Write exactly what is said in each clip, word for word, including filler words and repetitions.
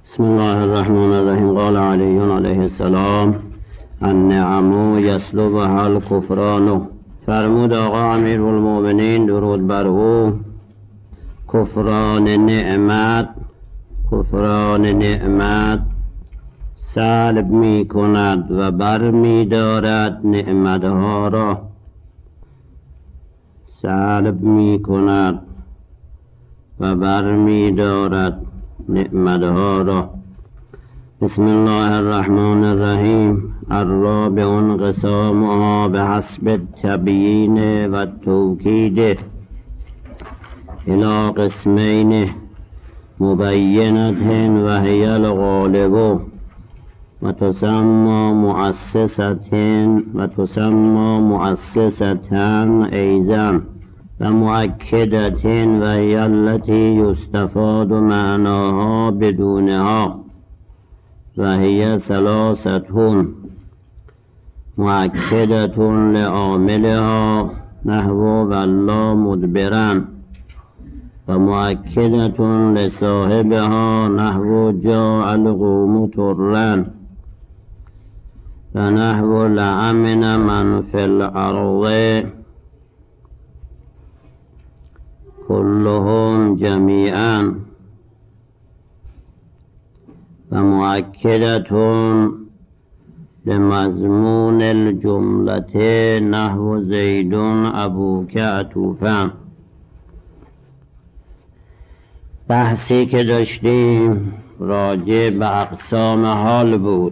بسم الله الرحمن الرحیم. قال علی علیه السلام النعم یسلبها الکفران. فرمود آقا امیرالمومنین درود بر او، کفران نعمت کفران نعمت سلب می کند و بر می دارد نعمتها را، سلب می کند و بر می دارد نعمتها را. بسم الله الرحمن الرحیم. الرابع انقسامها به حسب التبیین و التوکید الى قسمین مبینت و هی الغالب و تسمى مؤسسة و تسمى مؤسسة ایضا و مؤکدة و هی التي یستفاد معناها بدونها و هی ثلاثة مؤکدة لعاملها نحو والله مدبرا و مؤکدة لصاحبها نحو جاء القوم طرا و نحو لأمن من فی الأرض كلهم جميعا و مؤکدة لمضمون الجملة نحو زید ابوک عطوفا. بحثی که داشتیم راجع به اقسام حال بود.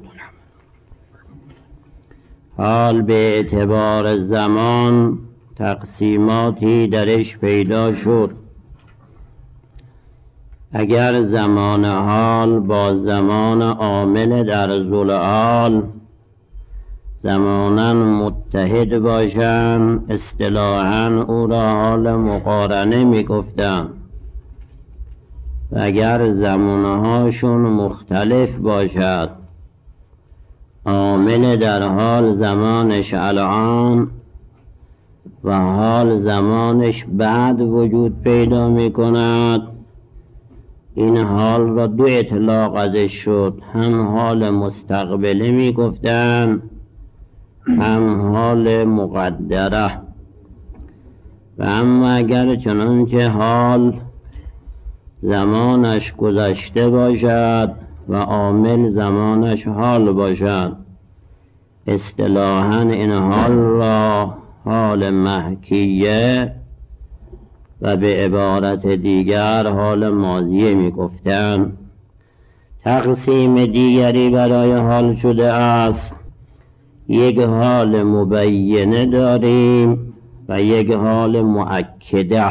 حال به اعتبار زمان تقسیماتی درش پیدا شد. اگر زمان حال با زمان عامل در ذوالحال زمانا متحد باشند، اصطلاحاً او را حال مقارنه می گفتند. و اگر زمانهاشون مختلف باشد، عامل در حال زمانش الان و حال زمانش بعد وجود پیدا می کند، این حال را دو اطلاق ازش شد. هم حال مستقبله می گفتن، هم حال مقدره. و اما اگر چنانچه حال زمانش گذشته باشد و عامل زمانش حال باشد، اصطلاحاً این حال را حال محکیه و به عبارت دیگر حال ماضیه می گفتند. تقسیم دیگری برای حال شده است. یک حال مبینه داریم و یک حال مؤکده.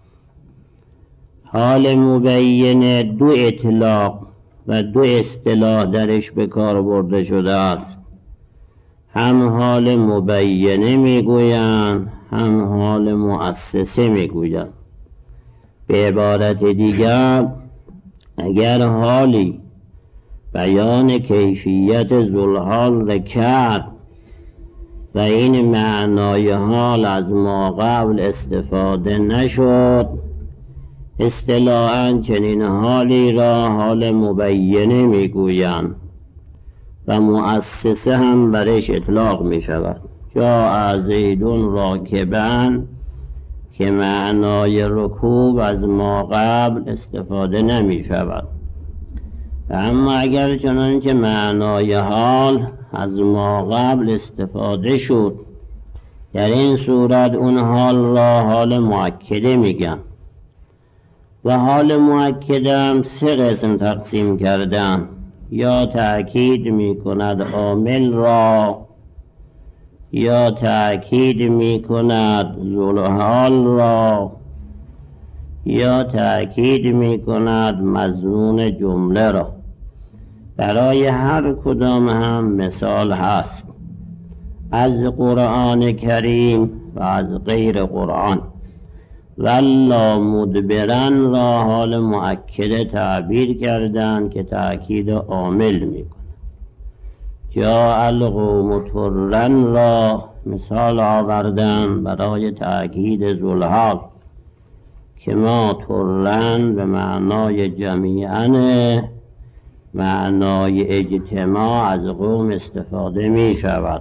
حال مبینه دو اطلاق و دو اصطلاح درش به کار برده شده است. هم حال مبینه میگویند، هم حال مؤسسه میگویند. به عبارت دیگر اگر حالی بیان کیفیت ذوالحال را کرد و این معنای حال از ما قبل استفاده نشد، اصطلاحاً چنین حالی را حال مبینه میگویند و مؤسسه هم برش اطلاق می شود. جاء زید راکبا که معنای رکوب از ما قبل استفاده نمی شود. و اما اگر چنانچه معنای حال از ما قبل استفاده شد، در این صورت اون حال را حال مؤکده میگن. و حال مؤکده هم سه قسم تقسیم کردن. یا تأکید می کند عامل را، یا تأکید می کند ذوالحال را، یا تأکید می کند مضمون جمله را. برای هر کدام هم مثال هست از قرآن کریم و از غیر قرآن. والله مدبرن را حال مؤکده تعبیر کردن که تأکید عامل میکنه. جاء القوم طرا را مثال آوردن برای تأکید ذوالحال که ما طرا به معنای جمیعا معنای اجتماع از قوم استفاده می شود.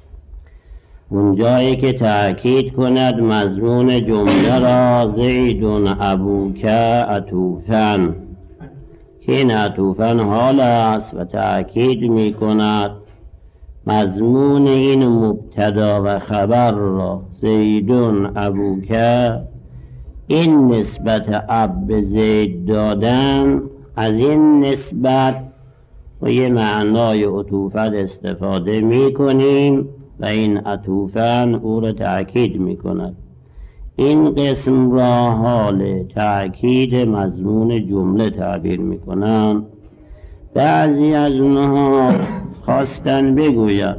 اونجایی که تأکید کند مضمون جمله را زیدون ابوک عطوفاً، که این عطوفاً حال است و تأکید می کند مضمون این مبتدا و خبر را زیدون ابوک، این نسبت اب به زید دادن، از این نسبت و یه معنای عطوفت استفاده می کنیم و این عطوفاً او را تأکید می کند. این قسم را حال تأکید مضمون جمله تعبیر می کنند. بعضی از اونها خواستن بگوید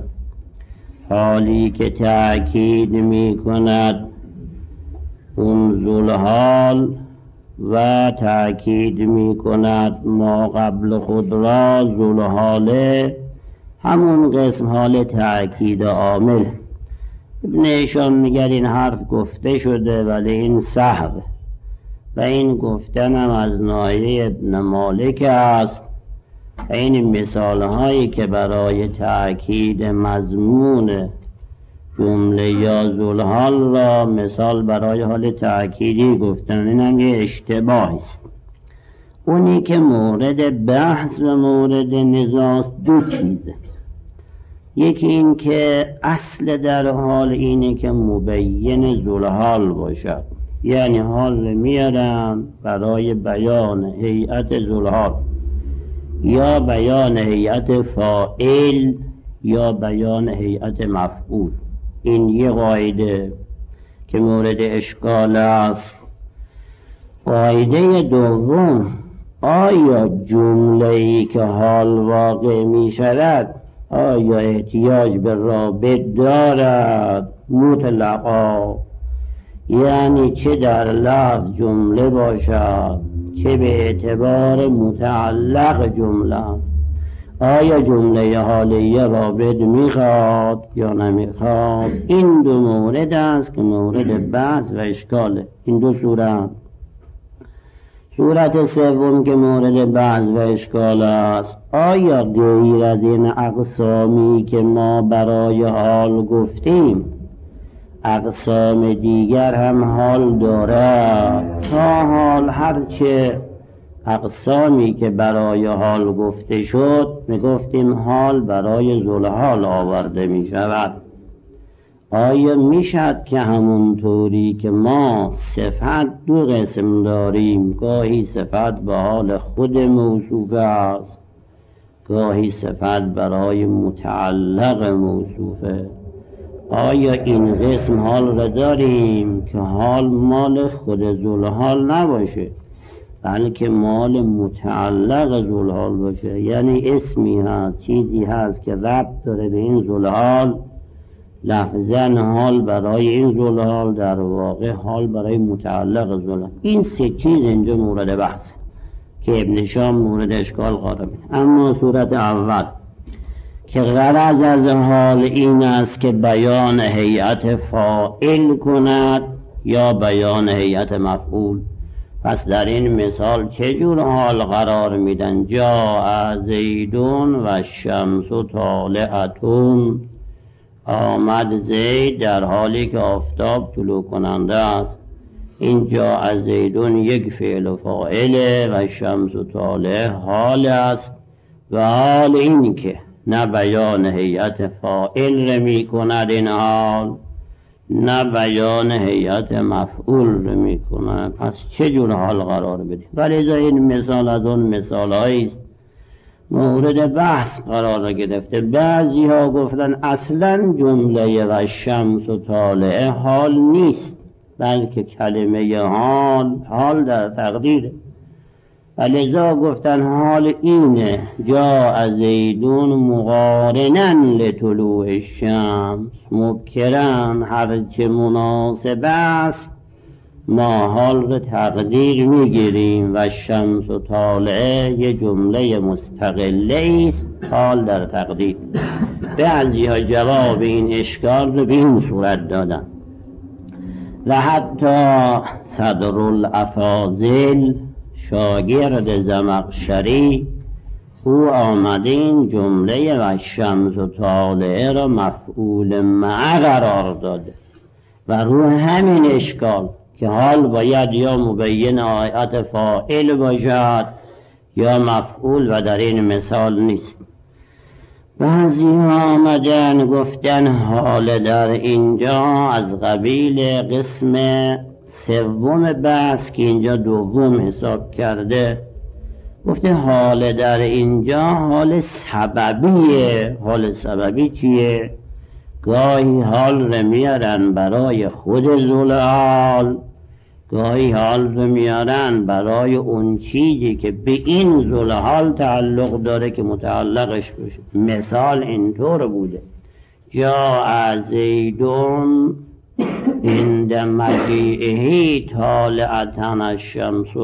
حالی که تأکید می کند اون ذوالحال و تأکید می کند ما قبل خود را ذوالحاله، همون قسم حال تأکید عامل. ابن هشام میگه این حرف گفته شده ولی این سهو و این گفتن هم از ناحیه ابن مالک است. این مثال هایی که برای تأکید مضمون جمله یا ذوالحال را مثال برای حال تأکیدی گفتن، این هم یه اشتباه است. اونی که مورد بحث و مورد نزاع دو چیزه. یکی این که اصل در حال اینه که مبین ذوالحال باشد، یعنی حال میارن برای بیان هیئت ذوالحال یا بیان هیئت فاعل یا بیان هیئت مفعول. این یه قاعده که مورد اشکال است. قاعده دوم، آیا جمله‌ای که حال واقع می شود آیا احتیاج به رابط دارد مطلقا، یعنی چه در لفظ جمله باشد چه به اعتبار متعلق جمله است، آیا جمله حالیه رابط میخواد یا نمیخواد؟ این دو مورد است که مورد بحث و اشکاله. این دو صورت. صورت سوم که مورد بحث و اشکال است، آیا غیر از این اقسامی که ما برای حال گفتیم اقسام دیگر هم حال دارد؟ تا حال هرچه اقسامی که برای حال گفته شد میگفتیم حال برای ذوالحال آورده می شود. آیا میشد که همونطوری که ما صفت دو قسم داریم، گاهی صفت به حال خود موصوف است، گاهی صفت برای متعلق موصوفه، آیا این قسم حال را داریم که حال مال خود ذوالحال نباشه بلکه مال متعلق ذوالحال باشه؟ یعنی اسمی هست، چیزی هست که ربط داره به این ذوالحال، لفظاً حال برای این ذوالحال، در واقع حال برای متعلق ذوالحال. این سه چیز اینجا مورد بحث که ابن هشام مورد اشکال قرار میده. اما صورت اول که غرض از حال این است که بیان هیئت فاعل کند یا بیان هیئت مفعول، پس در این مثال چه جور حال قرار میدن؟ جاء زیدون و شمس طالعتون، آمد زید در حالی که آفتاب طلوع کننده است. این جاء زیدون یک فعل و فاعله و شمس طالع حال است و حال این که نه بیان هیئت فاعل را می کند این حال، نه بیان هیئت مفعول را می کند. پس چه جور حال قرار بدیم؟ ولی این مثال از اون مثال است مورد بحث قرار گرفته. بعضی ها گفتن اصلا جمله و شمس و طالع حال نیست، بلکه کلمه حال حال در تقدیره. ولذا گفتن حال اینه جاء زیدون مقارناً لطلوع الشمس مبکراً، هرچه مناسب است ما حال رو تقدیر میگیریم و شمس و طالعه یه جمله مستقله است حال در تقدیر. بعضی ها جواب این اشکال رو به این صورت دادن و حتی صدر الافاضل شاگرد زمخشری او آمده این جمله و شمس و طالعه را مفعول مع قرار داده و رو همین اشکال که حال باید یا مبین آیت فاعل باشد یا مفعول و در این مثال نیست. بعضی آمدن گفتن حال در اینجا از قبیل قسم سوم بحث که اینجا دوم حساب کرده، گفته حال در اینجا حال سببیه. حال سببی چیه؟ گاهی حال رو میارن برای خود ذوالحال، گاهی حال رو میارن برای اون چیزی که به این ذوالحال تعلق داره که متعلقش بشه. مثال اینطور بوده: جاء زیدون عند مجیئه طالعة الشمس،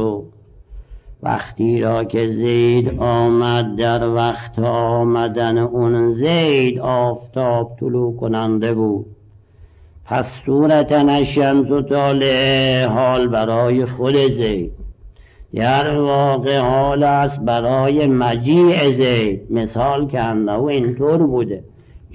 وقتی را که زید آمد در وقت آمدن اون زید آفتاب طلوع کننده بود. پس صورتاً الشمس و طالعه حال برای خود زید، در واقع حال است برای مجیع زید. مثال کنده و اینطور بوده: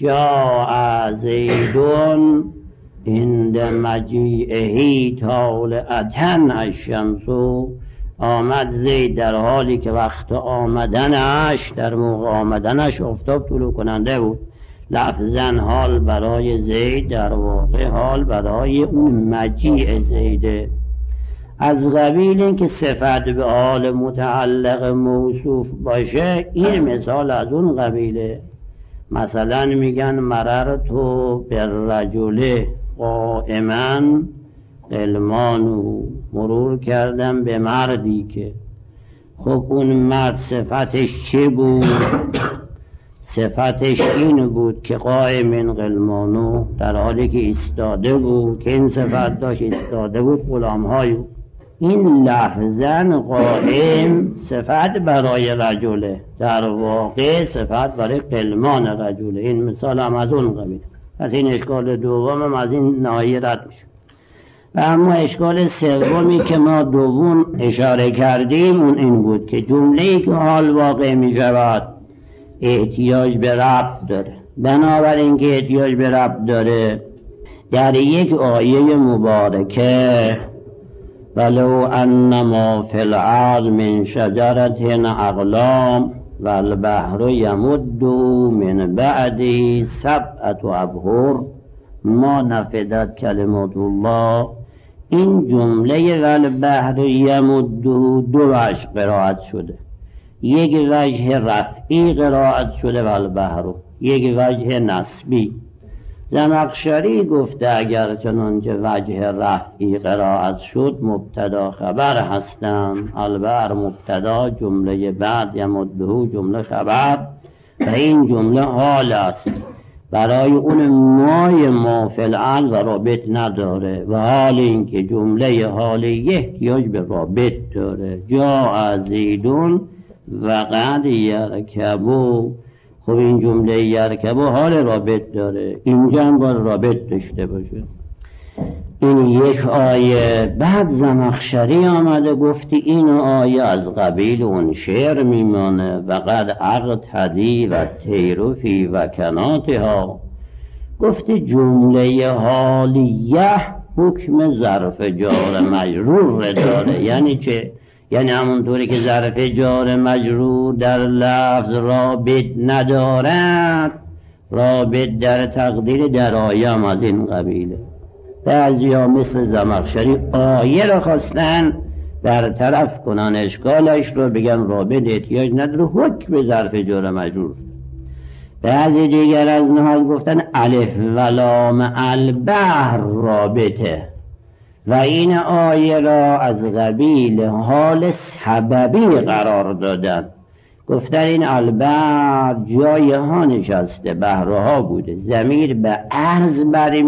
جاء زیدون عند مجیئه طالعة الشمس، آمد زید در حالی که وقت آمدنش، در موقع آمدنش آفتاب طلوع کننده بود. لفظاً حال برای زید، در واقع حال برای اون مجیع زیده. از قبیل این که صفت به حال متعلق موصوف باشه، این مثال از اون قبیله. مثلا میگن مررت بالرجل قائما غلمانه، مرور کردم به مردی که، خب اون مرد صفتش چه بود؟ صفتش این بود که قائم غلمانه، در حالی که ایستاده بود. که این صفت داشت، ایستاده بود غلام‌های. این لفظاً قائم صفت برای رجله، در واقع صفت برای غلمان رجله. این مثال هم از اون قبیل. پس این اشکال دوم هم از این ناحیه رد میشه. و اما اشکال سومی که ما دوم اشاره کردیم اون این بود که جمله‌ای که حال واقع می شود احتیاج به ربط داره. بنابراین که احتیاج به ربط داره، در یک آیه مبارکه ولو انما فی الارض من شجرة اقلام والبحر یمد من بعده سبعة ابحر ما نفدت کلمات الله، این جمله والبحر یمد دو وجه قرائت شده. یک وجه رفعی قرائت شده والبحر، یک وجه نسبی. زمخشری گفته اگر چنانچه وجه رفعی قرائت شد مبتدا خبر هستند. البحر مبتدا، جمله بعد یمده جمله خبر، و این جمله حال است برای اون مای ما فی الارض و رابط نداره. و حال این که جمله حالیه احتیاج به رابط داره. جاء زیدون و قد یرکبو، خب این جمله یرکبو حال رابط داره، اینجا هم باید رابط داشته باشه. این یک آیه. بعد زمخشری آمده گفتی این آیه از قبیل اون شعر میمانه و قد اقتدی و تیروفی و کناتها. گفتی جمله حالیه حکم ظرف جار مجرور داره. یعنی چه؟ یعنی همونطوری که ظرف جار مجرور در لفظ رابط ندارد، رابط در تقدیر در آیه هم از این قبیله. بعضی ها مثل زمخشری آیه را خواستن در طرف کنن اشکالش رو، بگن رابط احتیاج نداره، حکم ظرف جار مجرور. بعضی دیگر از نحاس گفتن الف و لام البحر رابطه و این آیه را از قبیل حال سببی قرار دادن. گفتن این البحر جای ها نشسته، بحرها بوده، ضمیر به عرض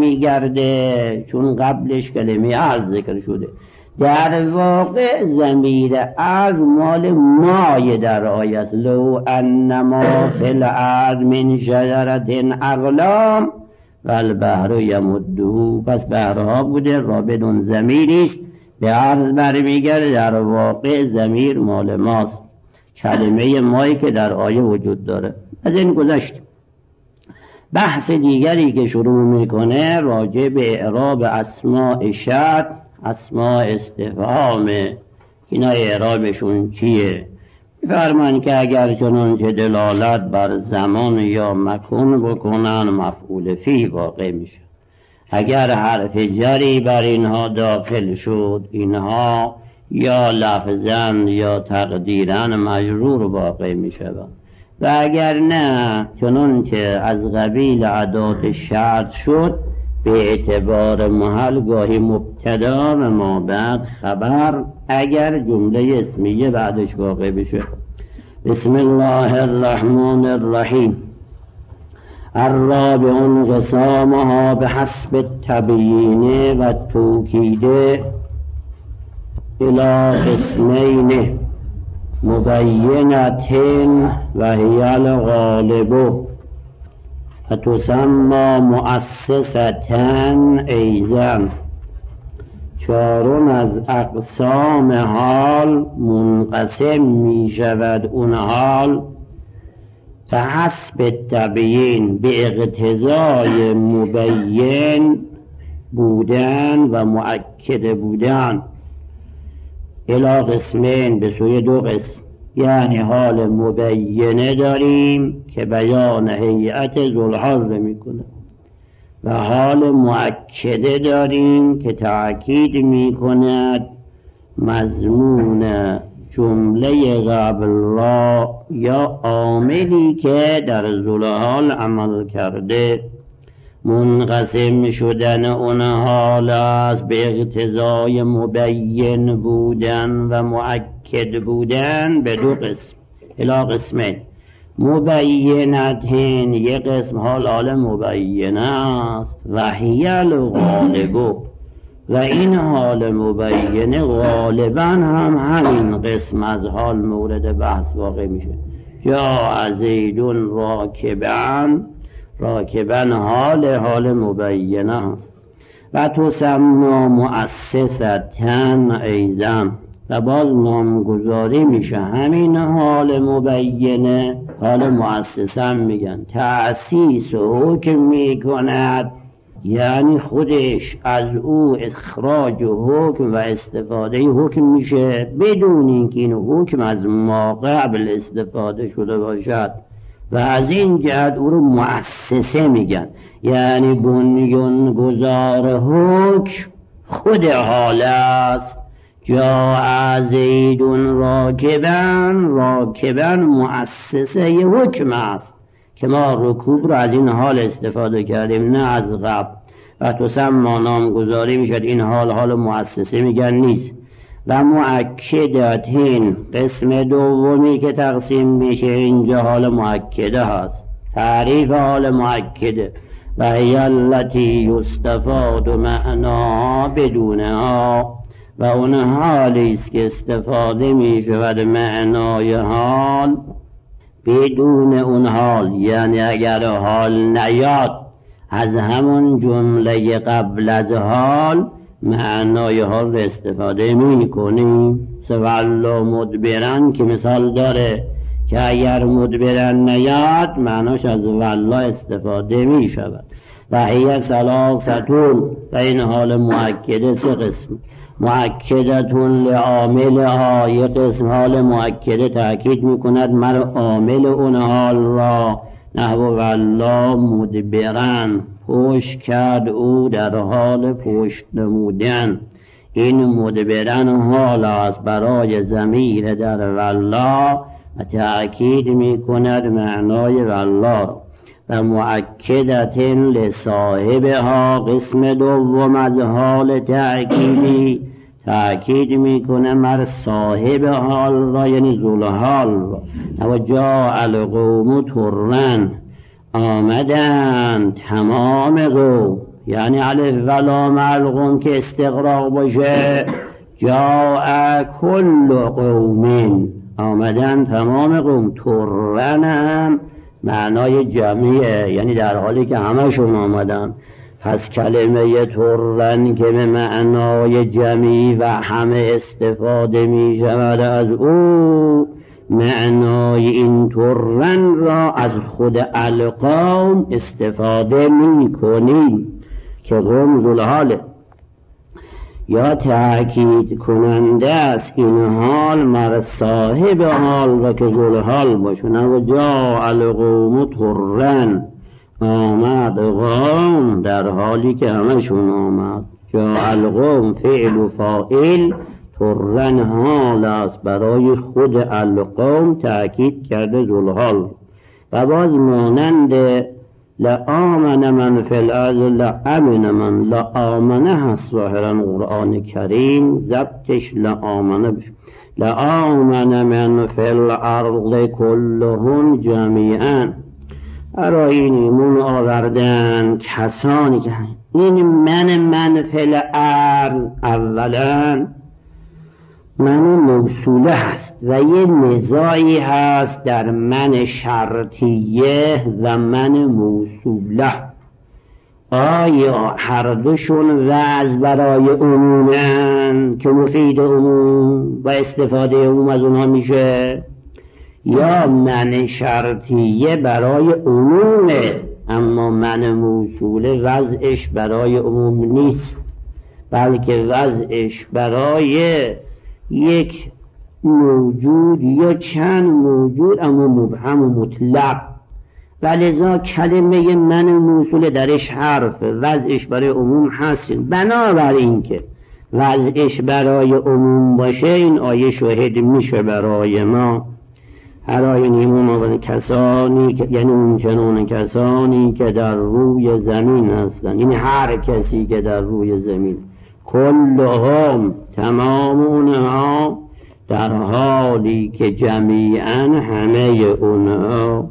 برمیگرده چون قبلش کلمه عرض ذکر شده. در واقع ضمیر عرض مال مای در آیه است. لو انما فی الارض من شجرة اقلام و البحر یمده، پس بحرها بوده، رابط اون ضمیری است به عرض برمیگرده، در واقع ضمیر مال ماست. کلمه مایی که در آیه وجود داره. از این گذشت. بحث دیگری که شروع میکنه راجع به اعراب اسماء شرط، اسماء استفهامه. اینا اعرابشون چیه؟ فرمان که اگر چنانچه دلالت بر زمان یا مکان بکنن مفعول فی واقع میشه. اگر حرف جری بر اینها داخل شد اینها یا لفظاً یا تقدیراً مجرور واقع میشه. و اگر نه چنانچه از قبیل ادات شرط شد به اعتبار محل گاهی مبتدا و ما بعد خبر اگر جمله اسمیه بعدش واقع بشه. بسم الله الرحمن الرحیم. الرابع انقسامها بحسب التبیین و التوکید الى قسمین مبینة و هی الغالب و تسمى مؤسسة ایضا. چارم از اقسام حال منقسم می شود اون حال به حسب تبیین به اقتضای مبین بودن و مؤکد بودن الی قسمین به سوی دو قسم. یعنی حال مبینه داریم که بیان هیئت ذوالحظ میکنه و حال مؤکده داریم که تأکید میکند مضمون جمله قبل را یا عاملی که در ذوالحال عمل کرده. منقسم شدن اون حال است به اقتضای مبین بودن و مؤکد بودن به دو قسم الی قسمین. مبینتین یک قسم حال حال مبینه است و هی الغالب و این حال مبینه غالبا هم همین قسم از حال مورد بحث واقع میشه. جاء زیدون راکبا، راکبا حال حال مبینه است. و تسمى مؤسسة ایضا و باز نامگذاری میشه همین حال مبینه حال مؤسسه میگن. تأسیس و حکم میکند یعنی خودش از او اخراج و حکم و استفاده حکم میشه بدون اینکه این حکم از ما قبل استفاده شده باشد و از این جهت او رو مؤسسه میگن. یعنی بنیان گذار حکم خود حال است. جاء زیدون راکبا، راکبا مؤسسه حکم است که ما رکوب رو از این حال استفاده کردیم نه از قبل. و تسمى نامگذاری میشد این حال حال مؤسسه میگن نیست. و مؤکدتین قسم دومی که تقسیم میشه اینجا حال مؤکده هست. تعریف حال مؤکده و هی التی یستفاد معناها بدونها و اون حالی است که استفاده می شود معنای حال بدون اون حال. یعنی اگر حال نیاد از همون جمله قبل از حال معنای حال رو استفاده می کنیم. سوالا مدبرن که مثال داره که اگر مدبرن نیاد معناش از والله استفاده می شود. و هی ثلاثتون و این حال مؤکده سه قسم. مؤکدتون لعاملها یک قسم حال مؤکده تأکید میکند مر عامل اون حال را نحو والله مدبرن پشت کرد او در حال پشت نمودن. این مدبرن حال است برای ضمیر در والله و تأکید میکند معنای والله. و مؤکدت لصاحبها قسم دوم از حال تأکیدی تأکید میکنه مر صاحب حال را یعنی ذوالحال را. و جاء القوم ترن آمدن تمام قوم یعنی الف و لام القوم که استغراق باشه. جاء کل قوم آمدن تمام قوم. ترن معنای جمعیه یعنی در حالی که همشون آمدن. پس کلمه ترن که به معنای جمعی و همه استفاده می شود از او معنای این طرن را از خود القوم استفاده می کنیم که قوم ذوالحاله. یا تأکید کننده است این حال مر صاحب حال و که ذوالحال باشون. و جا القوم طرن، آمد قوم در حالی که همشون آمد. جا القوم فعل و فاعل، طرن حال است برای خود القوم تأکید کرده ذوالحال. و باز مانند لآمن من فی الارض لامن من، لآمنه هست ظاهرا قرآن کریم ضبطش لآمنه بشه. لآمن من فی الارض کلهم جمیعا، برای این ایمون آوردن کسانی که این من من فی الارض اولا من موصوله هست و یه نزاعی هست در من شرطیه و من موصوله. آیا هر دوشون وضع برای عمومن که مفید عموم و استفاده عموم از اونها میشه، یا من شرطیه برای عمومه اما من موصوله وضعش برای عموم نیست، بلکه وضعش برای یک موجود یا چند موجود اما مبهم و مطلق. و لذا کلمه من موصول درش حرف وضعش برای عموم هست. بنابراین که وضعش برای عموم باشه این آیه شاهد میشه برای ما. هرای نیمون کسانی که یعنی اون چنون کسانی که در روی زمین هستن، یعنی هر کسی که در روی زمین، کلهم تمام اونها، در حالی که جمیعا همه اونها.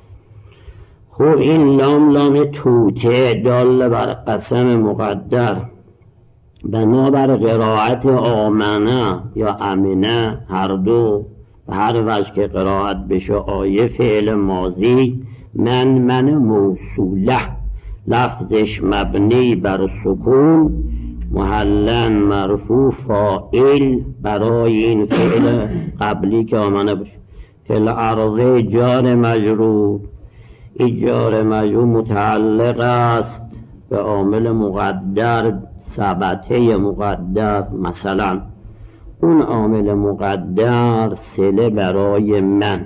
خب این لام لام توته دال بر قسم مقدر، بنابر قرائت آمنه یا امنه هر دو و هر وجه که قرائت بشه آیه فعل ماضی من من موصوله، لفظش مبنی بر سکون، محلن مرفوع فاعل برای این فعل قبلی که آمنه باشه. فعل عرضه جار مجرور، این جار مجرور متعلق است به عامل مقدر، ثبته مقدر. مثلا اون عامل مقدر صله برای من،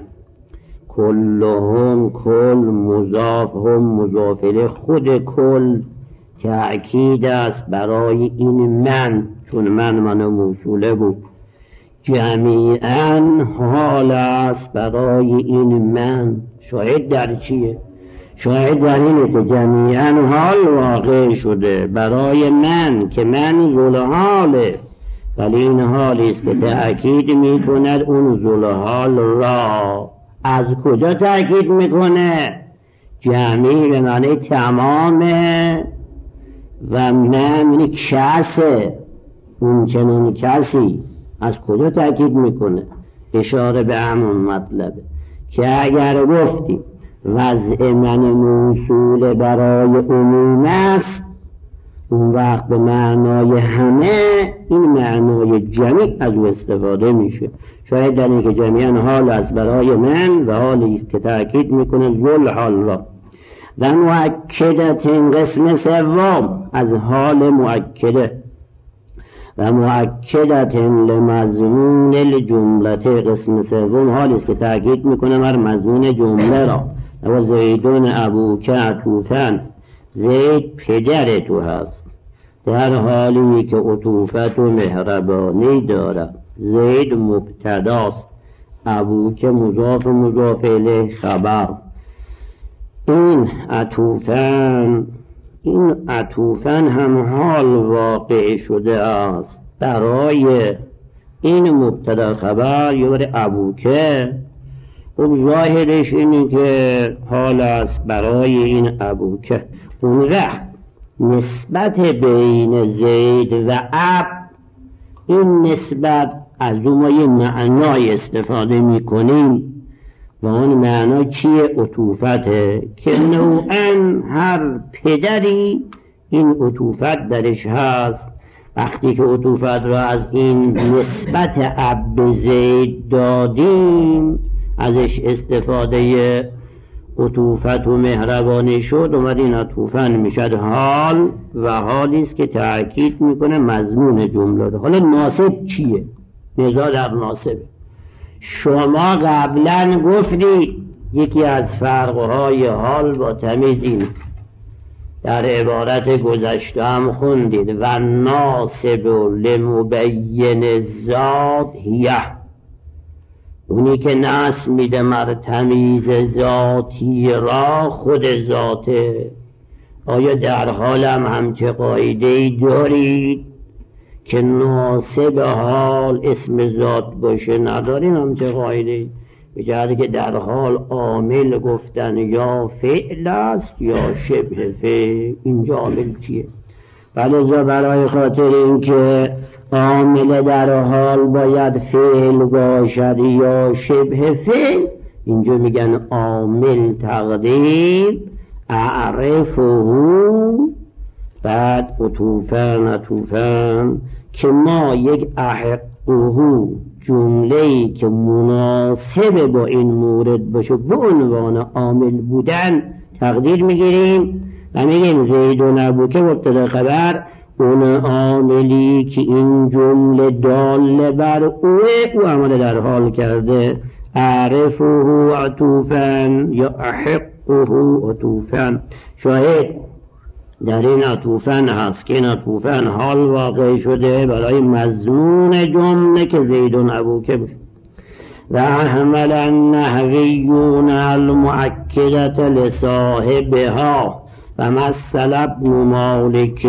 کلهم کل مضاف هم مضاف الیه، خود کل تأکید است برای این من، چون من من موصوله بود. جمیعاً حال است برای این من. شاهد در چیه؟ شاهد در اینه که جمیعاً حال واقع شده برای من که من ذوالحاله، ولی این حالی است که تأکید می کند اون ذوالحال را. از کجا تأکید می کنه؟ جمعی به معنی تمامه و من یعنی کسه، اون چنون کسی. از کجا تأکید میکنه؟ اشاره به همون مطلبه که اگر گفتی وضع من موصول برای عموم است، اون وقت به معنای همه این معنای جمعی از او استفاده میشه. شاید در این که جمعیان حال است برای من و حالی است که تأکید میکنه ذوالحال را. و مؤکدت قسم سوم از حال مؤکده، و مؤکدت لمضمون الجمله قسم سوم حالی است که تأکید میکنه بر مضمون جمله را. و زیدون ابوک عطوفن، زید پدر تو هست در حالی که عطوفت و مهربانی دارد. زید مبتداست، ابوک مضاف مضاف الیه خبر. این عطوفن این عطوفن هم حال واقع شده است برای این مبتدا خبر یا برای ابوکه. خب ظاهرش اینه که حال است برای این ابوکه. اون وقت نسبت بین زید و اب، این نسبت از اون ما یه معنای استفاده میکنیم و اون معنا چیه؟ عطوفته، که نوعاً هر پدری این عطوفت درش هست. وقتی که عطوفت را از این نسبت اب به زید دادیم، ازش استفاده عطوفت و مهربانی شد، اومد این عطوفن میشد حال و حالی است که تأکید میکنه مضمون جمله. حالا ناسب چیه؟ نزاع در ناسبه. شما قبلا گفتی یکی از فرقهای حال با تمیز این در عبارت گذشته هم خوندید و ناسب لمبین ذات هیه، اونی که نصب میده مر تمیز ذاتی را خود ذاته. آیا در حال هم همچه قاعده‌ای دارید که ناسب حال اسم ذات باشه؟ ندارین همچه قاعده‌ای. به جهتی که در حال عامل گفتن یا فعل است یا شبه فعل. اینجا عامل چیه؟ ولذا برای خاطر این که عامل در حال باید فعل باشد یا شبه فعل، اینجا میگن عامل تقدیر اعرفه، بعد عطوفن عطوفن که ما یک احقه جمله‌ای که مناسب با این مورد باشه به عنوان عامل بودن تقدیر میگیریم و میگیم زیدون ابوکه مبتدا خبر اون عاملی که این جمله دال بر اوه او عمل در حال کرده، اعرفه عطوفن یا احقه عطوفن. شاهد در این عطوفن هست که این عطوفن حال واقع شده برای مضمون جمله که زیدون ابوکه باشه. و احمل النحویون المؤکدت لصاحبها و مثل ابن مالک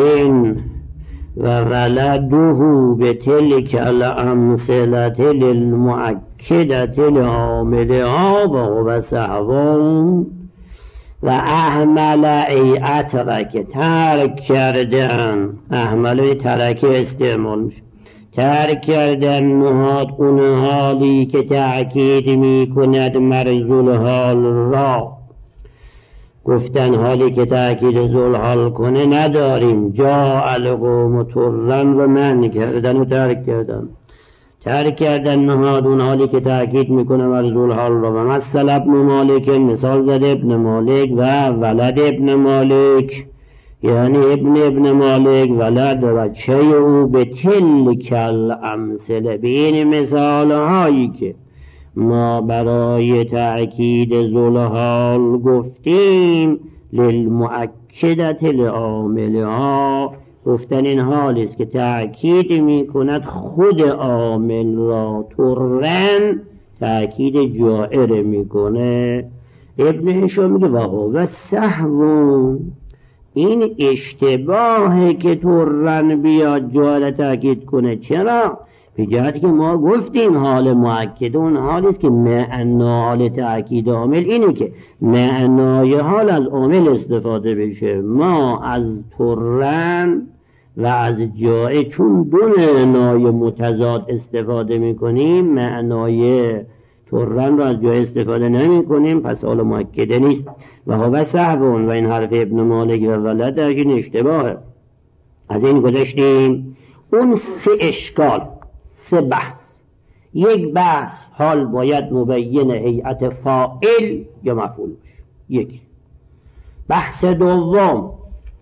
و ولده به تلک الامثلة للمؤکدت لعاملها و هو سهو. و احمل ای اترک ترک کردن، احمل ترک استعمال میشه، ترک کردن نهاد اون حالی که تأکید میکند مرزول حال را. گفتن حالی که تأکید زول حال کنه نداریم. جا القوم ترن و من کردن و ترک کردن، ترک کردن نهاد اون حالی که تأکید میکنه مرزول حال را. و مثل ابن مالک، مثال زد ابن مالک و ولد ابن مالک، یعنی ابن ابن مالک ولد بچه او به تلک الامثله، به این مثال هایی که ما برای تأکید ذل حال گفتیم للمؤکدت لعاملها، گفتن این حالی است که تأکید می کند خود عامل را. ترن تأکید جائر می کنه. ابن هشام میگه و سهو، این اشتباهه که ترن بیاد جائر تأکید کنه. چرا؟ به جهتی که ما گفتیم حال مؤکد اون حالی است که معنا حال تأکید عامل اینه که معنای حال از عامل استفاده بشه. ما از ترن و از جائع چون دو معنای متضاد استفاده میکنیم، معنای ترن را از جائع استفاده نمی کنیم، پس حال مؤکده نیست. و هو سهو، و این حرف ابن مالک و ولد در این اشتباهه. از این گذشتیم. اون سه اشکال، سه بحث. یک بحث حال باید مبین هیئت فاعل یا مفعول باشه. یک بحث دوم،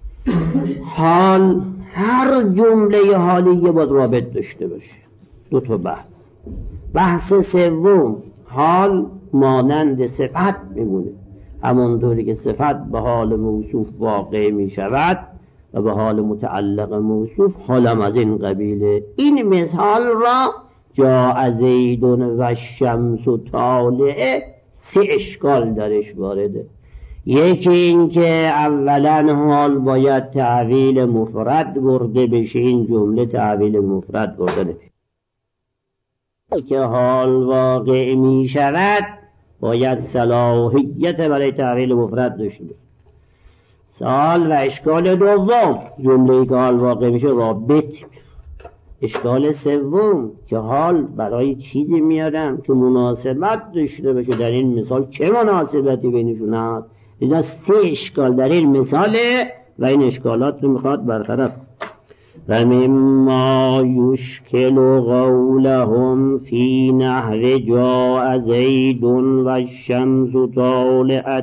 حال هر جمله حالی باید رابط داشته باشه. دو تا بحث. بحث سوم، حال مانند صفت میمونه، همونطوری که صفت به حال موصوف واقع میشود و به حال متعلق موصوف حالم از این قبیله. این مثال را جا زیدون و شمس و طالعه سه اشکال درش وارده. یکی این که اولا حال باید تعویل مفرد برده بشه، این جمله تعویل مفرد برده بشه. که حال واقع می شود باید صلاحیت برای تعویل مفرد داشته باشه. سوال و اشکال دوم، جمله‌ای که حال واقع میشه رابط. اشکال سوم که حال برای چیزی میارم که مناسبت داشته باشه. در این مثال چه مناسبتی بینشون هست؟ لذا سه اشکال در این مثاله و این اشکالات رو میخواد برطرف. و مما یشکل قولهم فی نحو جاء زید و الشمس طالعة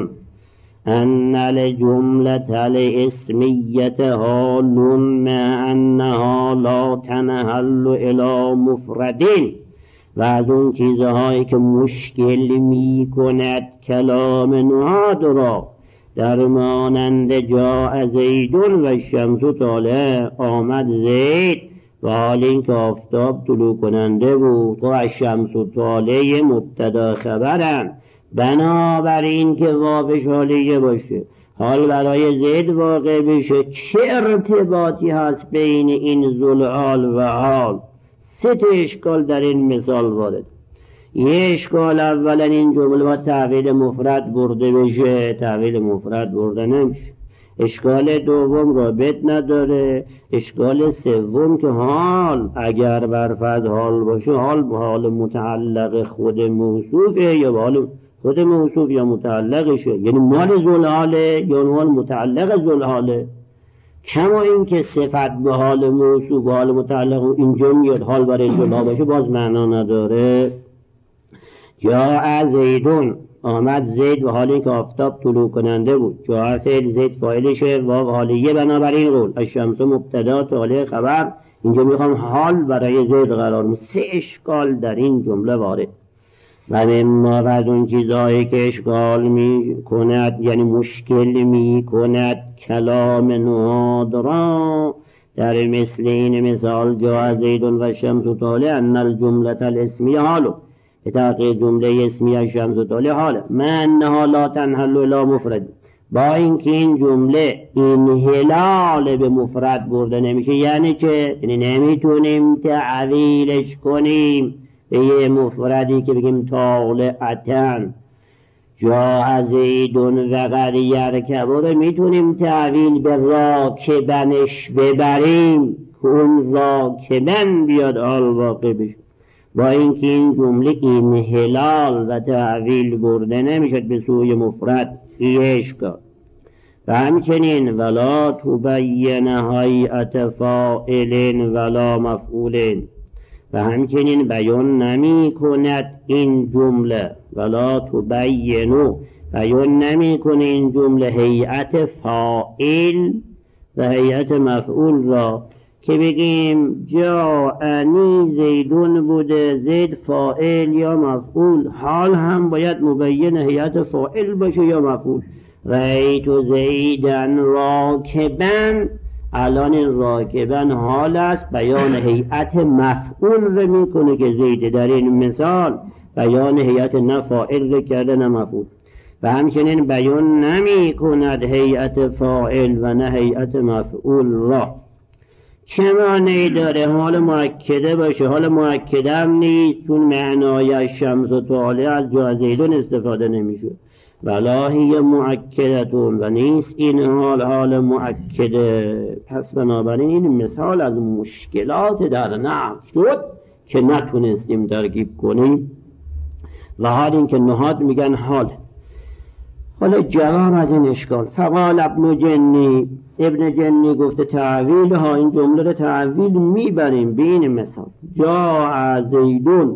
ان الجملة الاسمیة حال مع انها لا تنحل الی مفرد. و از اون چیزهایی که مشکل می کند کلام نحات را در مانند جاء زید و الشمس طالعة، آمد زید و حال این که آفتاب طلوع کننده بود و الشمس طالعة مبتدا خبرن، بنابراین که واوش حالیه باشه حال برای زید واقع بشه. چه ارتباطی هست بین این ذوالحال و حال؟ سه تا اشکال در این مثال وارد. یه اشکال اولا این جمله با تحویل مفرد برده بشه، تحویل مفرد برده نمیشه. اشکال دوم رابط نداره. اشکال سوم که حال اگر بر فرض حال باشه، حال به حال متعلق خود موصوفه یا به حال خود موصوف یا متعلقشه، یعنی مال ذوالحاله یا مال متعلق ذوالحاله. کما این که صفت به حال موصوف به حال متعلق اینجا میاد حال برای ذوالحال باشه باز معنا نداره. جاء زیدون، آمد زید و حال این که آفتاب طلوع کننده بود. جاء فعل زید فاعلشه، واو حالیه، بنابراین قول الشمس مبتدا طالعة خبر. اینجا میخوام حال برای زید قرار می. سه اشکال در این جمله وارد. و مما از اون چیزهایی که اشکال می کند یعنی مشکل می کند کلام نحات را در مثل این مثال جاء زید و الشمس طالعة ان الجملة الاسمیة حالو، به تحقیق جمله اسمیه شمس طالعة حاله، من انها لا تنحل الی مفرد، با اینکه این جمله انحلال به مفرد برده نمیشه. یعنی چه؟ یعنی نمیتونیم تعویلش کنیم به یه مفردی که بگیم طالعة جاء زید و قد یرکب رو میتونیم تعویل به راکبنش ببریم، اون راکبن بیاد حال واقع بشه. با اینکه این جمله انحلال و تعویل برده نمیشد به سوی مفرد، اشکال. و همچنین ولا تبین هیئت فاعل ولا مفعول، و همچنین بیان نمی کند این جمله ولا تبینو، بیان نمی کنه این جمله هیئت فاعل و هیئت مفعول را که بگیم جاءنی زیدون بوده، زید فاعل یا مفعول. حال هم باید مبین هیئت فاعل باشه یا مفعول. رأیت زیدن راکبن، الان این راکبن حال است، بیان هیئت مفعول رو میکنه که زید در این مثال بیان هیئت نه فاعل رو کرده نه مفعول. و همچنین بیان نمی کند هیئت فاعل و نه هیئت مفعول را. چه معنی داره؟ حال مؤکده باشه. حال مؤکده هم نیست، چون معنای شمس و طالعة از جاء زیدون استفاده نمیشه. ولا هی مؤکدتون، و نیست این حال حال مؤکده. پس بنابراین این مثال از مشکلات در نحو شد که نتونستیم ترکیب کنیم. و حال این که نحات میگن حال. حالا جواب از این اشکال. فقال ابن جنی، ابن جنی گفته تعویل ها، این جمله رو تعویل میبریم به این مثال جاء زیدون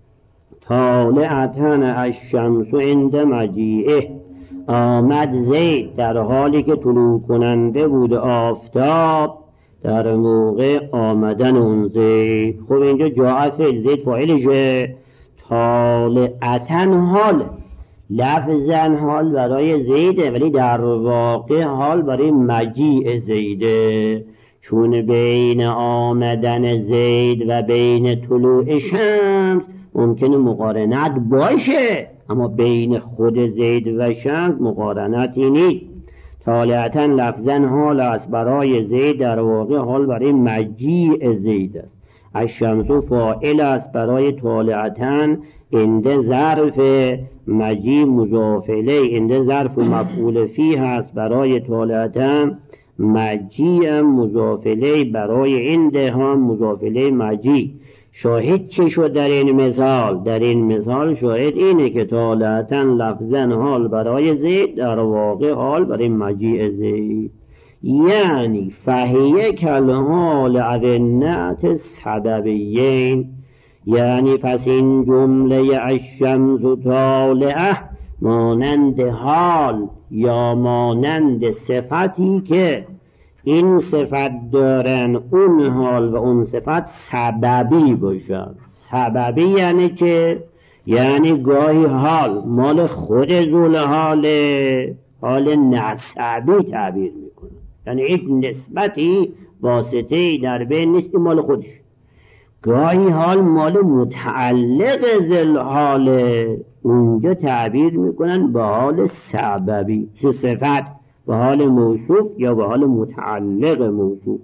طالعة الشمس عند مجیئه، آمد زید در حالی که طلوع کننده بود آفتاب در موقع آمدن اون زید. خب اینجا جاء فعل زید فاعلشه، طالعة حال، لفظاً حال برای زیده ولی در واقع حال برای مجیء زیده، چون بین آمدن زید و بین طلوع شمس ممکنه مقارنت باشه، اما بین خود زید و شمس مقارنتی نیست. طالعة لفظاً حال است برای زید، در واقع حال برای مجیء زید است. الشمس فاعل است برای طالعة، عند ظرف مجیء مضاف الیه، عند ظرف مفعول فیه است برای طالعة، مجیء مضاف الیه برای عند هم مضاف الیه مجیء. شاهد چی شد در این مثال؟ در این مثال شاهد اینه که طالعة لفظاً حال برای زید، در واقع حال برای مجیء زید. یعنی فهیه کالحال اذنات سببیین، یعنی پس این جمله الشمس طالعه مانند حال یا مانند صفتی که این صفت دارن اون حال و اون صفت سببی باشن. سببی یعنی که یعنی گاهی حال مال خود ذول حال حال نسبی تعبیر میکنه، یعنی یک نسبتی واسطه‌ای در بین نیست، این مال خودش. گاهی حال مال متعلق ذل حال اونجا تعبیر میکنن به حال سببی، چه صفت به حال موصوف یا به حال متعلق موصوف.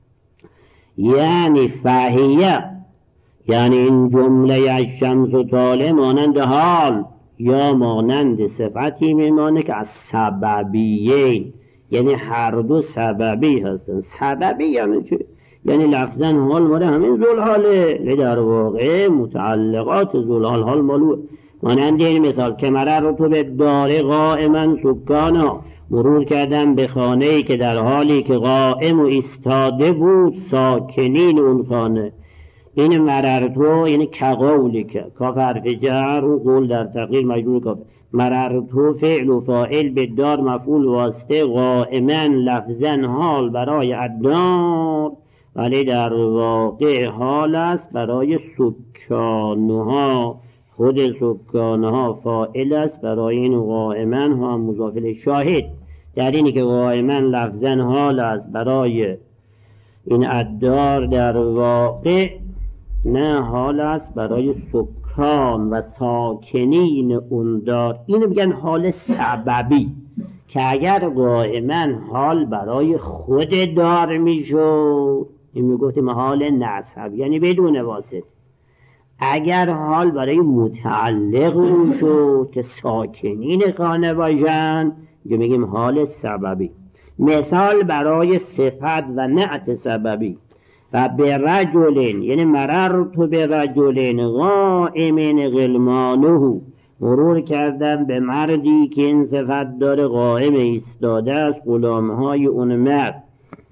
یعنی فهیه یعنی این جمله الشمس طالع مانند حال یا مانند صفتی میمانه که از سببیه، یعنی هر دو سببی هستن. سببی یعنی چه؟ یعنی لفظاً حال مال همین ذوالحاله، در واقع متعلقات ذوالحال حال مالوه. مانند این مثال که مرر تو به دار قائما سکانا، مرور کردم به خانه‌ای که در حالی که قائم و ایستاده بود ساکنین اون خانه. این مرر تو یعنی کقولی که کاف حرف جر و قول در تقدیر مجرور کاف. مرر تو فعل و فاعل به دار مفعول واسطه، قائما لفظاً حال برای الدار ولی در واقع حال است برای سکانها. خود سکانها فاعل است برای این قائما ها مضاف الیه. شاهد در اینی که قائما لفظاً حال است برای این الدار در واقع نه حال است برای سکان و ساکنین اون دار. اینو میگن حال سببی که اگر قائما حال برای خود دار میشد این میگفتیم حال نسب، یعنی بدون واسطه. اگر حال برای متعلق اون شد که ساکنین خانه باشن که میگیم حال سببی. مثال برای صفت و نعت سببی و به رجلین یعنی مرر تو به رجلین قائمین غلمانه، مرور کردن به مردی که این صفت داره قائم ایستاده است غلامهای اون مرد.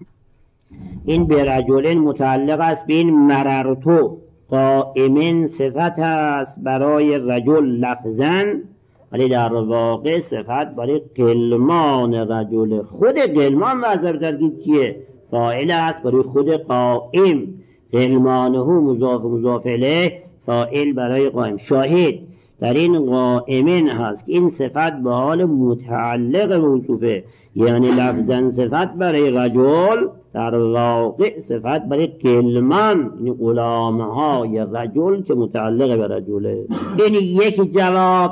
این به رجلین متعلق است به این مرر تو. قائمین صفت است برای رجل لفظاً ولی در واقع صفت برای غلمان رجل. خود غلمان وضع ترکیب چیه؟ فاعل است برای خود قائم. غلمانه مضاف مضاف الیه، فاعل برای قائم. شاهد در این قائمین هست که این صفت به حال متعلق موصوفه، یعنی لفظاً صفت برای رجل در واقع صفت برای غلمان، یعنی غلامهای رجل که متعلق به رجله. این یک جواب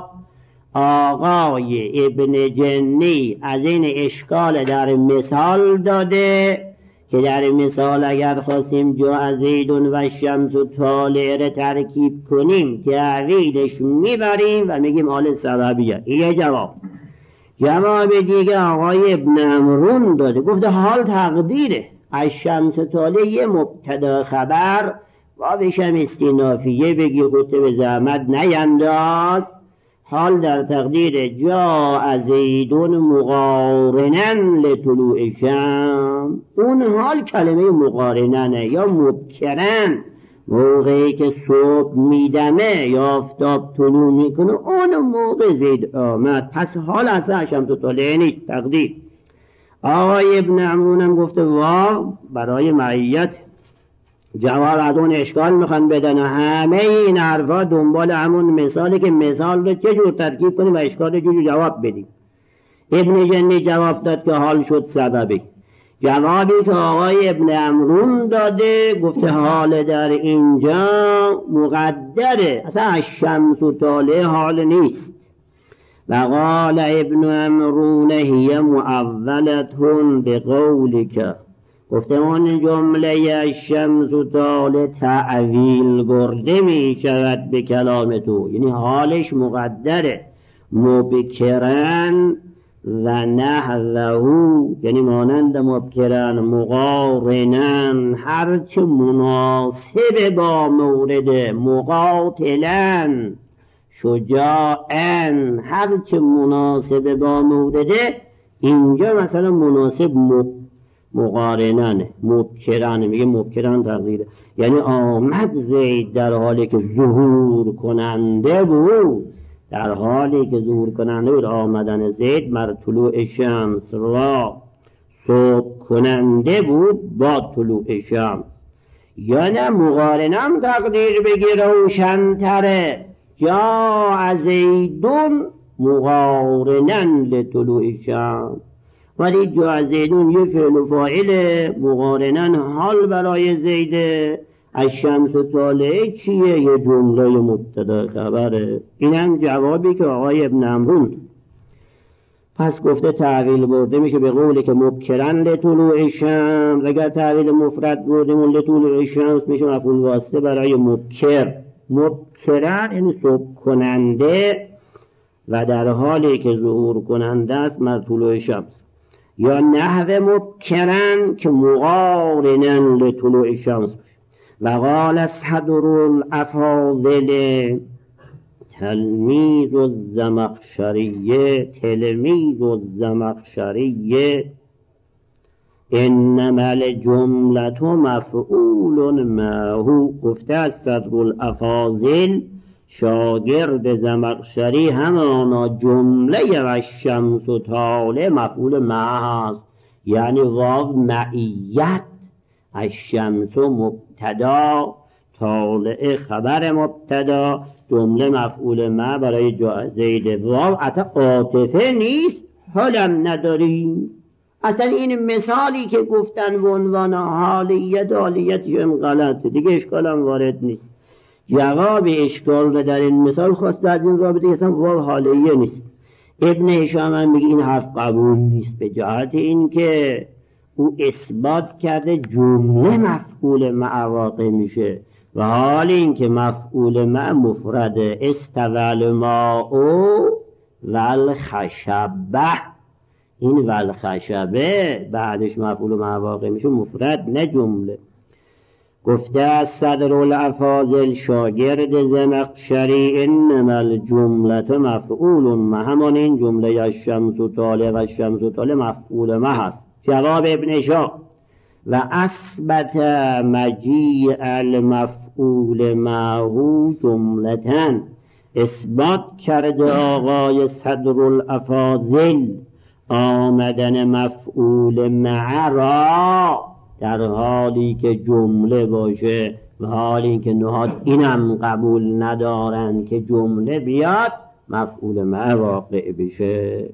آقای ابن جنی از این اشکال در مثال داده که در مثال اگر خواستیم جا زیدون و شمس و طالع ترکیب کنیم تعویلش میبریم و میگیم حال سببیه. این یه جواب. جواب دیگه آقای ابن امرون داده، گفته حال تقدیره. از شمس و طالع یه مبتدا خبر واوشم استینافیه بگی خودت به زحمت نینداز. حال در تقدیر جا زیدون مقارنن لطلوع شم. اون حال کلمه مقارننه یا مبکرن، موقعی که صبح میدمه یا آفتاب طلوع میکنه اون موقع زید آمد. پس حال اصلا شمس و طالع نیست، تقدیر. آقای ابن عمرونم گفته وا برای معیت. جواب از اون اشکال میخوان بدن. همه این حرفا دنبال همون مثالی که مثال رو چجور ترکیب کنیم و اشکال چجور جواب بدیم. ابن جنی جواب داد که حال شد سببی. جوابی که آقای ابن عمرون داده گفته حال در اینجا مقدره، اصلا شمس و طالع حال نیست. و قال ابن عمرون هی معولتون به قولک، گفته اون جمله شمس و طالع تعویل گرده می شود به کلام تو، یعنی حالش مقدره. مبکرن و نحوه یعنی مانند مبکرن، مقارنن هرچه مناسب با مورد، مقاتلن شجاعن هرچه مناسب با مورده. اینجا مثلا مناسب مقارنن مبکرن، میگه مبکرن تقدیره، یعنی آمد زید در حالی که ظهور کننده بود، در حالی که ظهور کننده بود. آمدن زید مر طلوع شمس را صبح کننده بود با طلوع شمس. یا نه مقارنم تقدیر بگی روشن‌تره، جا زیدون مقارنن لطلوع شمس، ولی جا زیدون یه فعل و فاعل، مقارنن حال برای زیده. از شمس و طالعه چیه؟ یه جمله مبتدا خبره. اینم جوابی که آقای ابن امرون پس گفته تعویل برده میشه به قولی که مبکرن لطلوع شمس. اگر تعویل مفرد بردیم لطلوع شمس میشه مفعول واسطه برای مبکر. مبکرن یعنی صبح کننده و در حالی که ظهور کننده است مر طلوع شمس. یا نحو مبکرن که مقارنن لطلوع شمس. و قال صدر الافاضل تلمیذ الزمخشریه تلمیذ الزمخشریه انما الجملة مفعول معه. گفته از صدر الافاضل شاگرد زمخشری همانا جمله و شمس و طالع مفعول معه است، یعنی واو معیت، الشمس مبتدا، طالع خبر مبتدا، جمله مفعول ما برای جا زید. واو اصلا عاطفه نیست، حالم نداریم. اصلا این مثالی که گفتن به عنوان حالیت، حالیتش هم غلطه دیگه، اشکالم وارد نیست. جواب اشکال رو در این مثال خواست از این رابطه اصلا واو حالیه نیست. ابن هشام هم میگه این حرف قبول نیست به جهت این که او اثبات کرده جمله مفعول مع واقع میشه و حال این که مفعول مع مفرده. استول ماء والخشبه، این والخشبه بعدش مفعول مع واقع میشه، مفرد نه جمله. گفته از صدر الافاضل شاگرد زمخشری انما الجمله مفعول مع، همان این جمله الشمس طالع و الشمس طالع مفعول مع هست. جواب ابن شا و اثبت مجیء المفعول معه جملتن، اثبات کرده آقای صدر الافاضل آمدن مفعول مع را در حالی که جمله باشه و حالی که نهاد اینم قبول ندارن که جمله بیاد مفعول مع واقع بشه.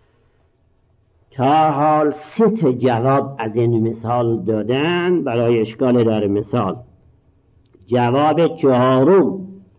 تا حال سه تا جواب از این مثال دادن برای اشکال در مثال. جواب چهارم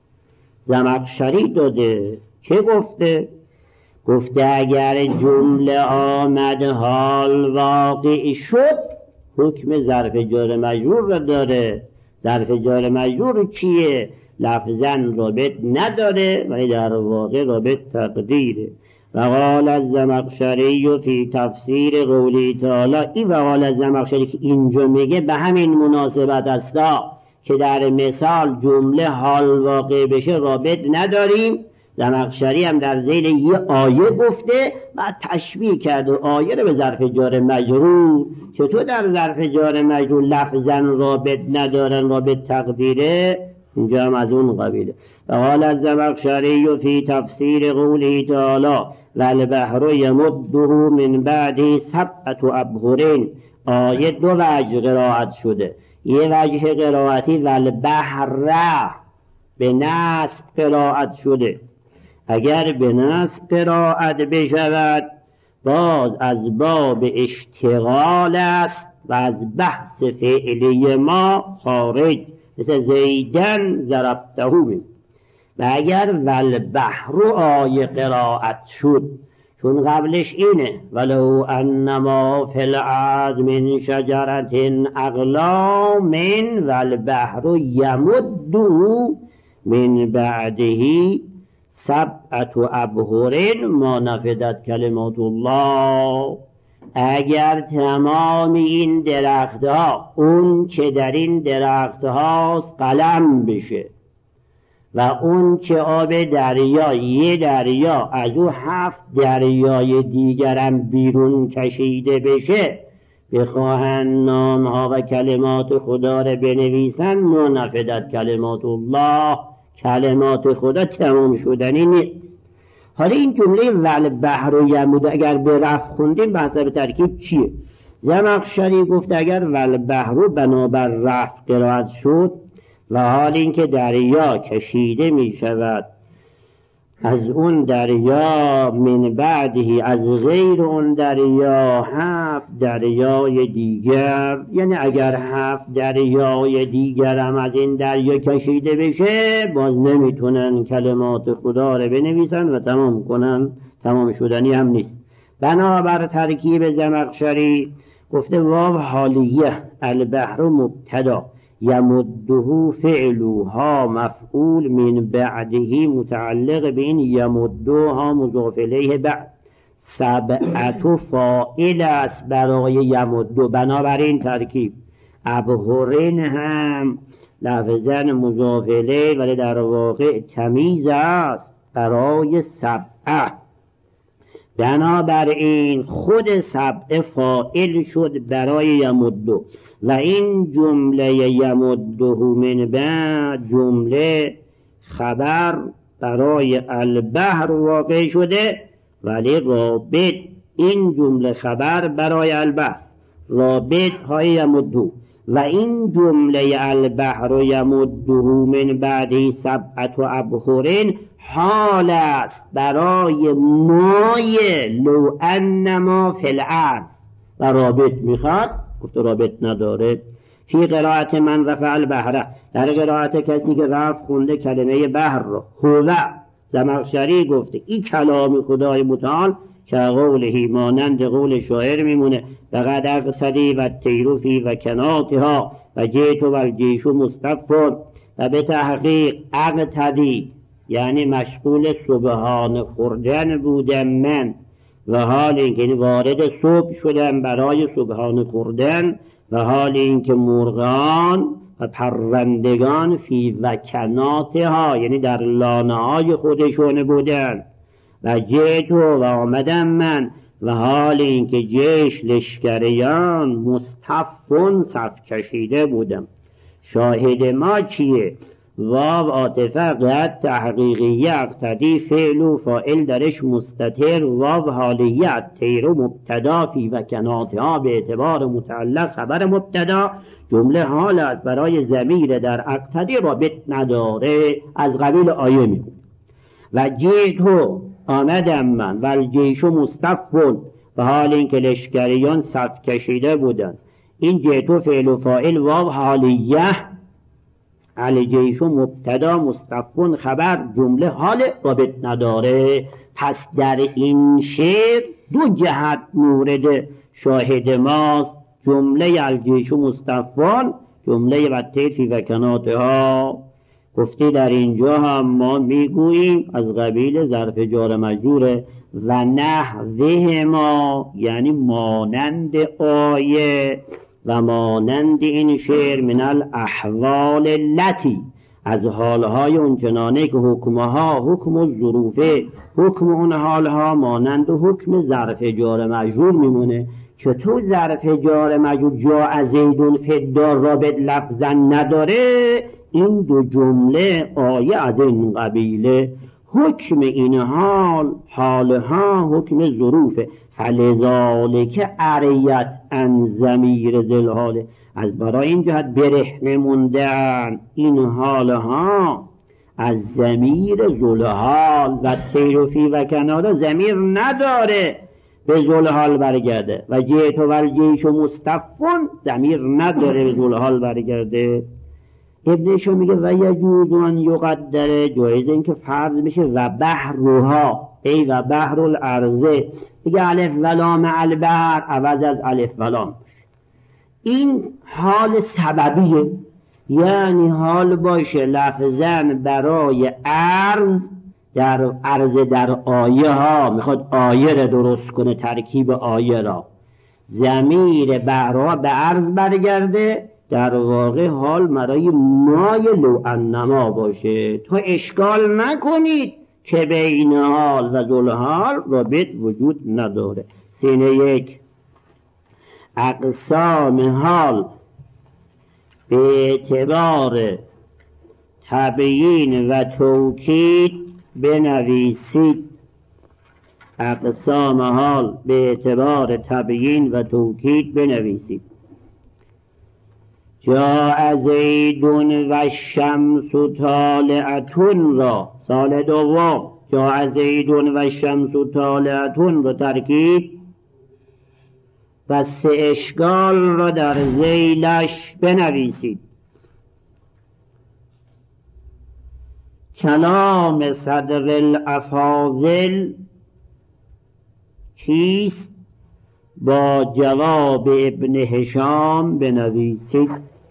زمخشری داده که گفته گفته اگر جمله آمد حال واقع شد حکم ظرف جار مجرور را داره. ظرف جار مجرور چیه؟ لفظاً رابط نداره ولی در واقع رابط تقدیره. و قال الزمخشری فی تفسیر قولی تعالی، این و قال الزمخشری که اینجا میگه به همین مناسبت است که در مثال جمله حال واقع بشه رابط نداریم. زمخشری هم در ذیل یه آیه گفته و تشبیه کرده آیه رو به ظرف جار مجرور. چطور در ظرف جار مجرور لفظاً رابط ندارن رابط تقدیره؟ اینجا هم از اون قبیله. و قال الزمخشری فی تفسیر قوله تعالی و البحر یمده من بعد سبعة ابحر. آیه دو وجه قرائت شده، یه وجه قرائتی و البحر به نصب قرائت شده. اگر به نصب قرائت بشود باز از باب اشتغال است و از بحث فعلی ما خارج، مثل زیدن ضربته می. و اگر والبحر آیه قرائت شد چون قبلش اینه ولو انما فی الارض من شجرة اقلام والبحر یمده من بعده سبعة ابحر ما نفدت کلمات الله. اگر تمام این درختها اون که در این درختهاست قلم بشه و اون که آب دریا یه دریا از او هفت دریای دیگرم بیرون کشیده بشه، بخواهند نامها و کلمات خدا را بنویسن، ما نفدت کلمات الله، کلمات خدا تمام شدنی نیست. حالا این جمله والبحر یمود اگر به رفع خوندیم به حسب ترکیب چیه؟ زمخشری گفت اگر والبحر بنابر رفع قرائت شد و حال اینکه دریا کشیده می شود از اون دریا من بعدی از غیر اون دریا هفت دریای دیگر، یعنی اگر هفت دریای دیگر هم از این دریا کشیده بشه باز نمیتونن کلمات خدا رو بنویسن و تمام کنن، تمام شدنی هم نیست. بنابر ترکیب زمخشری گفته واو حالیه البحر مبتدا یمده فعلوها مفعول من بعده متعلق به این یمدوها مضاف الیه بعد، سبعت فاعل است برای یمدو. بنابراین ترکیب ابهرین هم لفظاً مضاف الیه ولی در واقع تمیز است برای سبعه. بنابراین خود سبعه فاعل شد برای یمدو و این جمله یمده من بعد جمله خبر برای البحر واقع شده، ولی رابط این جمله خبر برای البحر، رابط های یمدو و این جمله البحر یمده من بعد سبعت و ابهرین حال است برای مای لو انما فی الارض و رابط میخواد، گفت رابط نداره. فی قرائت من رفع البحر، در قرائت کسی که رفع خونده کلمه بحر رو، هو زمخشری گفته این کلام خدای متعال که قوله مانند قول شاعر میمونه فقد اقتدی و تیروفی و کناتها و جیت و الجیش و مصطفون و به تحقیق اقتدی یعنی مشغول سبحان خوردن بودم من و حال اینکه وارد صبح شدم برای سبحان خوردن و حال اینکه مرغان و پرندگان فی وکناتها یعنی در لانه های خودشون بودن و جیتو و آمدم من و حال اینکه جیش لشکریان مصطفون صف کشیده بودم. شاهد ما چیه؟ واو عاطفه قد تحقیقی اقتدی فعل و فاعل درش مستتر، واو حالیت تیر و مبتدا فی و کناتها به اعتبار متعلق خبر مبتدا جمله حال است برای ضمیر در اقتدی رابط نداره، از قبیل آیه می و جیتو آمدم من و الجیش مصطفون و حال این که لشکریان صف کشیده بودن. این جیتو فعل و فاعل واو حالیه الجیش مبتدا مصطفون خبر جمله حال رابط نداره. پس در این شعر دو جهت مورد شاهد ماست، جمله الجیش مصطفون جمله و تیفی و کناتها. گفته در اینجا هم ما میگوییم از قبیل ظرف جار مجروره و نحوه ما یعنی مانند آیه و مانند این شعر من الاحوال التي از حالهای اونچنانه که حکمها حکم و ظروفه حکم اون حالها مانند حکم ظرف جار مجرور میمونه که تو ظرف جار مجرور جا زیدون فدار رابط لفظا نداره. این دو جمله آیه از این قبیله حکم این حال حالها حکم ظروفه فلذالک عریت ان ضمیر ذل حاله از برای این جهت برهنه موندن این حالها از ضمیر ذل حال و تیروفی و کنادا ضمیر نداره به ذل حال برگرده و جیت و الجیش و مصطفون ضمیر نداره به ذل حال برگرده. ابنشو میگه و یجوز ان یقدر جایز این که فرض بشه و بحرها ای و بحر الارضه دیگه الف ولام البحر عوض از الف ولام. این حال سببیه یعنی حال باشه لفظاً برای عرض در عرض در آیه ها میخواد آیه را درست کنه ترکیب آیه را ضمیر بحرها به عرض برگرده در واقع حال مرای مای لو انما باشه. تو اشکال نکنید که بین حال و ذل حال رابط وجود نداره. سینه یک اقسام حال به اعتبار تبیین و توکید بنویسید. اقسام حال به اعتبار تبیین و توکید بنویسید. جاء زیدون و الشمس طالعتون را سال دوم جاء زیدون و الشمس طالعتون را ترکیب و سه اشکال را در ذیلش بنویسید. کلام صدر الافاضل چیست با جواب ابن هشام بنویسید.